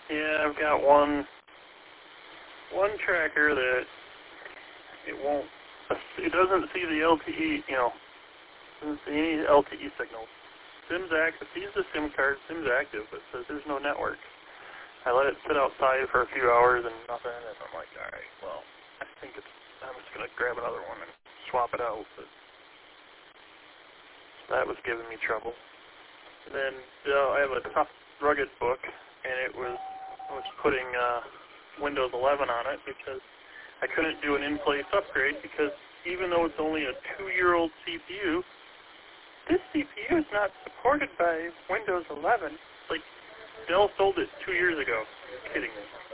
Yeah, I've got one tracker that it doesn't see the LTE, doesn't see any LTE signals. SIM's active, sees the SIM card, SIM's active, but says there's no network. I let it sit outside for a few hours and nothing, and I'm like, alright, well, I'm just going to grab another one and swap it out, but that was giving me trouble. And then I have a tough, rugged book, and I was putting Windows 11 on it because I couldn't do an in-place upgrade because even though it's only a 2-year-old CPU, this CPU is not supported by Windows 11. Like, Dell sold it 2 years ago. Are you kidding me?